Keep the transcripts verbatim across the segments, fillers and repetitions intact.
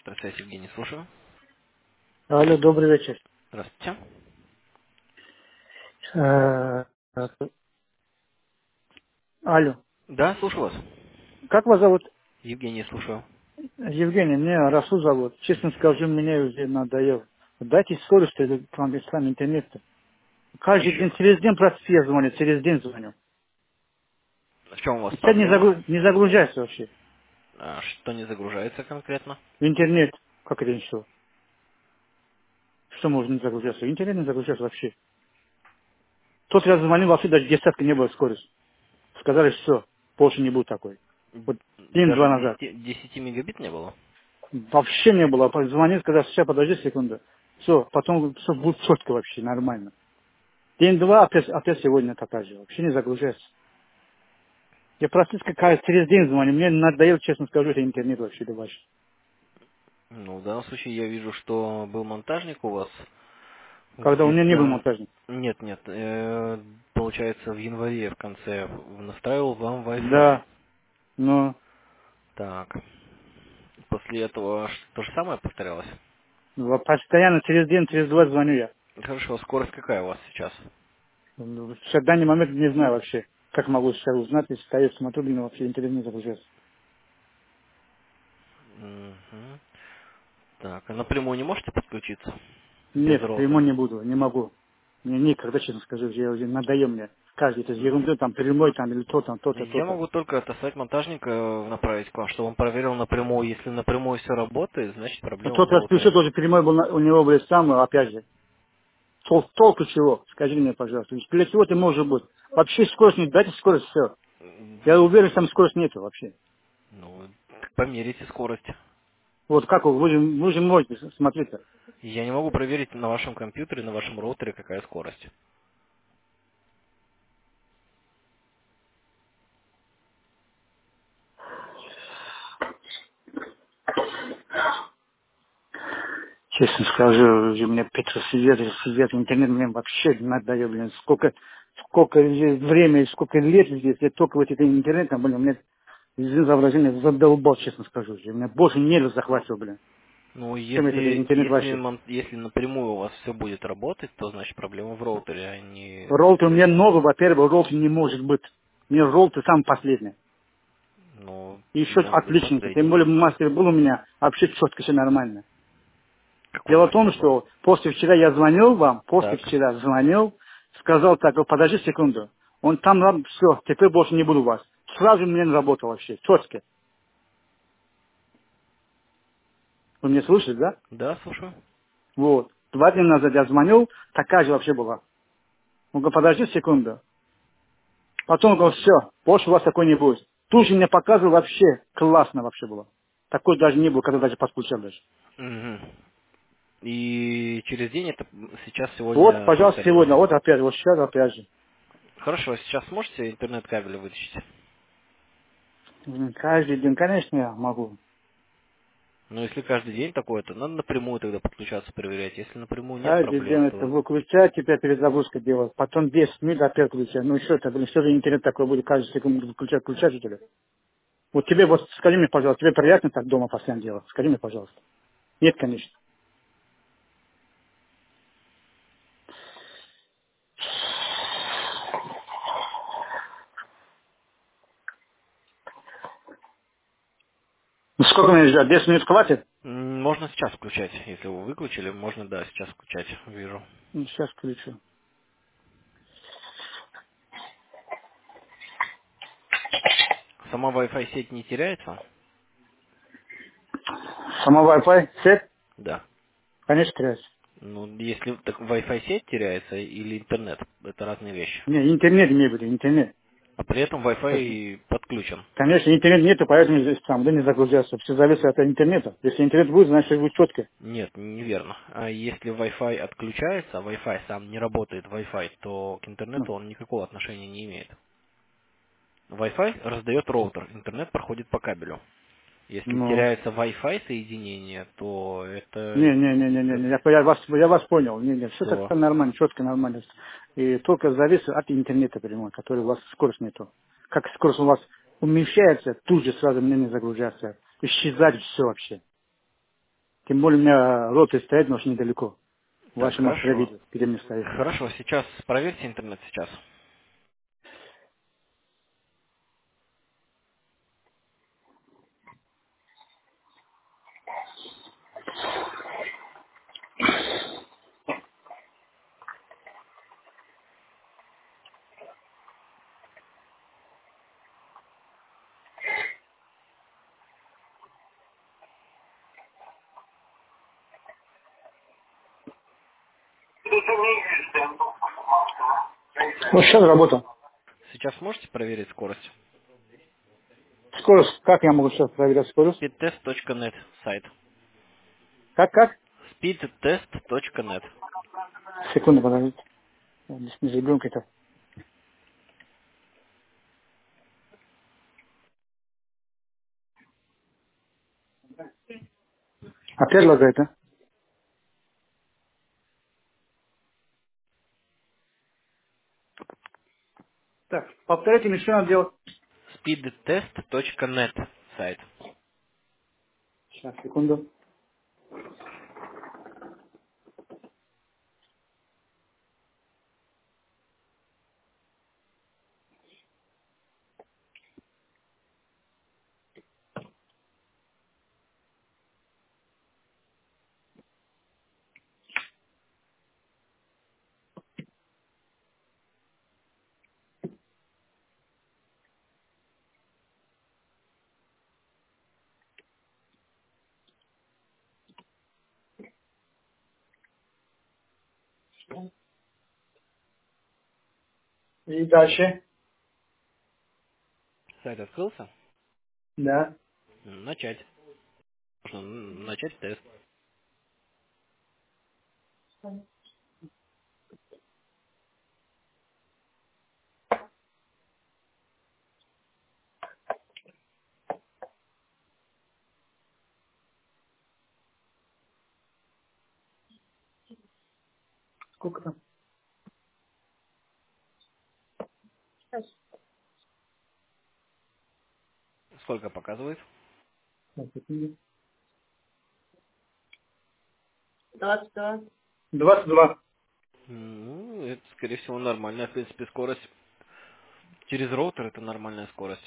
Здравствуйте, Евгений, слушаю. Алло, добрый вечер. Здравствуйте. Э, Алло, Да, слушаю вас. как вас зовут? Евгений, слушаю. Евгений, меня Расул зовут. Честно скажу, мне уже надоело. Дайте скорость или к вам сам интернет. Каждый Еще. день, через день просто я звоню, через день звоню. В чем у вас И сейчас не, проблема? загру- не загружается вообще. А, что не загружается конкретно? В интернет, как это еще? Что может не загружаться? Интернет не загружается вообще. Тот раз звонил, вообще даже десятка не было скорости. Сказали, все, больше не будет такой. Вот Даже день-два назад. десять, десять мегабит не было? Вообще не было. Позвонил, сказал, сейчас, подожди секунду. Все, потом все будет четко вообще, нормально. День-два, опять, опять сегодня такая же. Вообще не загружается. Я практически каждый через день звоню. Мне надоело, честно скажу, это интернет вообще да ваш. Ну, в данном случае я вижу, что был монтажник у вас Когда у меня не был где-то... монтажник. Нет, нет, э, получается в январе в конце настраивал вам Wi-Fi. Да, но Так. После этого ш- то же самое повторялось? во- постоянно через день, через два звоню я. Хорошо, скорость какая у вас сейчас? Ну, сейчас в данный момент не знаю вообще, как могу сейчас узнать, если стою, смотрю, блин, вообще интернет не загружается. Мгм. Так, а напрямую не можете подключиться? Без Нет, прямо роутера? не буду, не могу. Мне никогда, честно скажу, я уже надоел мне. Каждый это ерунду, там, прямой, там, или то, там, то-то, Я то-то. могу только отослать монтажника э, направить к вам, чтобы он проверил напрямую. Если напрямую все работает, значит Но проблема в тот раз включил, роутере. тоже прямой был, на- у него был сам, опять же. Тол- толку чего? Скажи мне, пожалуйста. Для чего ты может быть? Вообще скорость нет, дайте скорость, все. М, Я уверен, что там скорость нету вообще. Ну, померите скорость. Вот как вы, вы же, вы же можете, смотрите. Я не могу проверить на вашем компьютере, на вашем роутере, какая скорость. Честно скажу, уже мне Петр свет, свет, интернет мне вообще надоел, блин. Сколько, сколько же времени, сколько лет здесь, я только вот этим интернетом, блин, мне, извини за выражение, задолбал, честно скажу. Уже. Меня больше нервы захватил, блин. Ну, Чем этот если, интернет если, вообще. мон- если напрямую у вас все будет работать, то значит проблема в роутере, а не... Ролл-то у меня новый, во-первых, ролл не может быть. Мне ролл-то сам последний. Ну, И еще может быть отличненько. Тем последний. более мастер был у меня, вообще четко все нормально. Какой Дело в том, мастер был? что после вчера я звонил вам, после Так. вчера звонил, сказал так, «О, подожди секунду. Он там, все, теперь больше не буду у вас. Сразу мне работал вообще, четко. Вы меня слышите, да? Да, слушаю. Вот. Два дня назад я звонил, такая же вообще была. Он говорит, подожди секунду. Потом он говорит, все, больше у вас такой не будет. Тут же мне показывал вообще, классно вообще было. Такой даже не было, когда даже подключал даже. Мгм. И через день это сейчас Вот, сегодня пожалуйста, повторилось. сегодня, вот опять, вот сейчас опять же. Хорошо, сейчас сможете интернет-кабель вытащить? М, Каждый день, конечно, я могу. Ну, если каждый день такое, то надо напрямую тогда подключаться, проверять. Если напрямую нет Каждый день проблем, это то выключать, теперь перезагрузка делать. Потом десять минут опять включать. Ну что это, блин, что за интернет такой будет каждую секунду включать, включать у тебя? Вот тебе вот, скажи мне, пожалуйста, тебе приятно так дома постоянно делать? Скажи мне, пожалуйста. Нет, конечно. Ну сколько мне ждать? десять минут хватит? м, можно сейчас включать. Если вы выключили, можно, да, сейчас включать. Вижу. Ну, сейчас включу. Сама Wi-Fi сеть не теряется? Сама Wi-Fi, сеть, Да. конечно, теряется. Ну, если так Wi-Fi сеть теряется или интернет, это разные вещи. Не, интернет имею в виду, интернет. А при этом Это- Wi-Fi подключен. Конечно, интернет нету, поэтому здесь там, да, не загрузятся. Все зависит от интернета. Если интернет будет, значит, все будет четко. Нет, неверно. А если Wi-Fi отключается, а Wi-Fi сам не работает, Wi-Fi, то к Ну, интернету он никакого отношения не имеет. Wi-Fi раздает роутер, интернет проходит по кабелю. Если ну. теряется Wi-Fi соединение, то Не, это не, не, не, не, не, я, я вас, я вас понял. Не, не, все все. как-то нормально, четко нормально. И только зависит от интернета прямой, который у вас скорость нету. Как скорость у вас уменьшается, тут же сразу мне не загружается. Исчезать все вообще. Тем более у меня роутер стоит, но очень недалеко. Так, Ваши может хорошо. проверить, где мне стоит. Хорошо, сейчас проверьте интернет сейчас. Вот сейчас работал. Сейчас можете проверить скорость? Скорость, как я могу сейчас проверять скорость? speedtest точка нет сайт. Как, как? speedtest точка нет. Секунду, подождите. Здесь не ребенка-то. Опять лагает, а? Так, повторите, мне что надо делать? speedtest точка нет сайт. Сейчас, секунду. И дальше? Сайт открылся? Да. Начать. Можно начать тест. Сколько там? Сколько показывает? Так, секунду. двадцать два. двадцать два. Ну, это, скорее всего, нормальная, в принципе, скорость. Через роутер это нормальная скорость.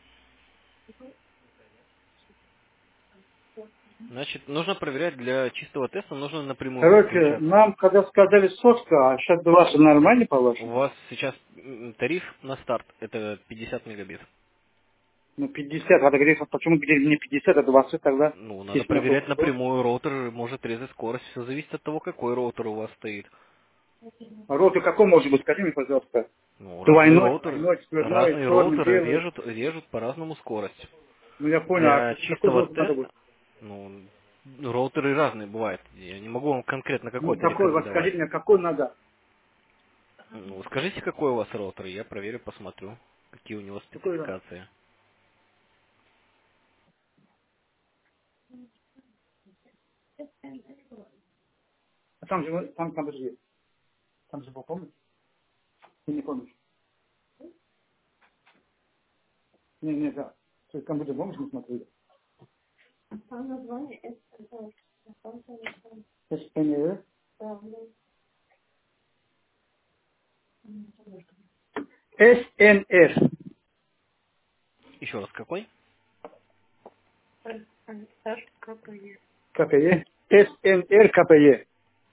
Значит, нужно проверять для чистого теста, нужно напрямую Короче, подключаться. нам когда сказали сотка, а сейчас двадцать нормально У по-вашему? вас сейчас м, тариф на старт, это пятьдесят мегабит. Ну, пятьдесят, надо говорить, а почему где не пятьдесят, а двадцать тогда? Ну, надо Если у меня проверять полчаса. напрямую, роутер может резать скорость, все зависит от того, какой роутер у вас стоит. А роутер какой может быть? Скажи мне, пожалуйста. Ну, разные Двойной, роутеры, тройной, четверной, разные черный, роутеры белый. режут, режут по-разному скорость. Ну, я понял, а Для какой чистого роутер надо теста, будет? ну, роутеры разные бывают. Я не могу вам конкретно Ну, какой-то какой, вот рекомендовать. скажите мне, какой надо? Ну, скажите, какой у вас роутер, я проверю, посмотрю, какие у него Какой надо? спецификации. А там же, вы- там, там же, там же был, помнишь? Ты не помнишь? Не, не, да. То есть там будет, помнишь, мы смотрели? эс эн эр. эс эн эр. Еще раз, какой? ка пэ е. эс эн эр ка пэ е.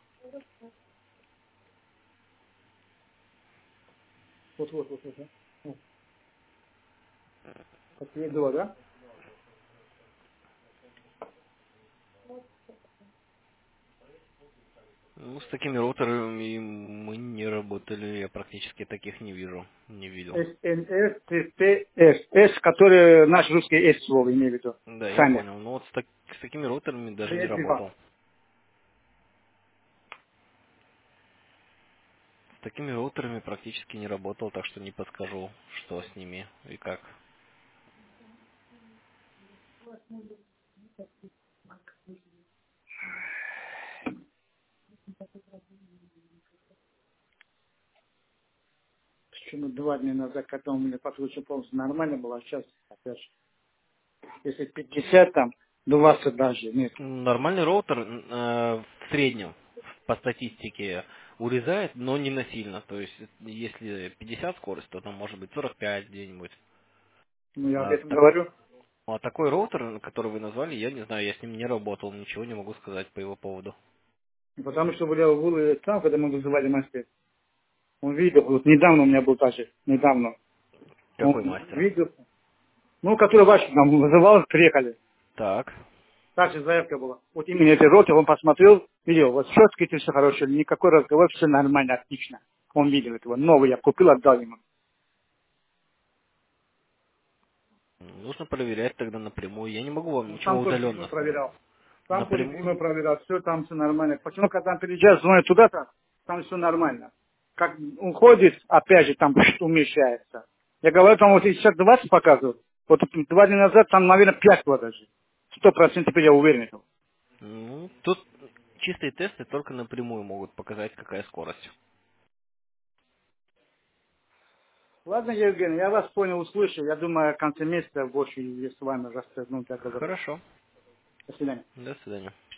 Вот, вот, вот, вот. Да? Вот. ка пэ е два, да? Ну, с такими роутерами мы не работали, я практически таких не вижу, не видел. эс эн эр тэ тэ эс. S, который наш русский S слово, имею в виду. Да, я Сами. понял. Но вот с, так- с такими роутерами даже не тэ два. работал. С такими роутерами практически не работал, так что не подскажу, что с ними и как. Почему два дня назад, когда у меня подключил полностью нормально было, а сейчас опять же. Если пятьдесят там, двадцать даже, нет. Нормальный роутер э, в среднем по статистике урезает, но не насильно. То есть, если пятьдесят скорость, то там может быть сорок пять где-нибудь. Ну, я об А, этом так- говорю. а такой роутер, который вы назвали, я не знаю, я с ним не работал, ничего не могу сказать по его поводу. Потому что были был там, когда мы вызывали мастер. Он видел, вот недавно у меня был даже, недавно. Он Какой мастер? видел, ну, который ваш нам вызывал, приехали. Так. Также заявка была. Вот именно эти роты он посмотрел, видел, вот щетки все хорошо, никакой разговор, все нормально, отлично. Он видел этого. Новый я купил, отдал ему. Нужно проверять тогда напрямую. Я не могу вам Он ничего сам тоже зимой удаленно сказать. проверял. Сам тоже Напрямую? зимой проверял, все там все нормально. Почему, когда он приезжает, звонит туда-то, там все нормально. Как он ходит, опять же, там что умещается. Я говорю, там вот сейчас двадцать показывают. Вот два дня назад там, наверное, пять было даже. Сто процентов я уверен этого. Ну, тут чистые тесты только напрямую могут показать, какая скорость. Ладно, Евгений, я вас понял, услышал. Я думаю, в конце месяца больше я с вами расскажу, ну, так говорю. Хорошо. До свидания. До свидания.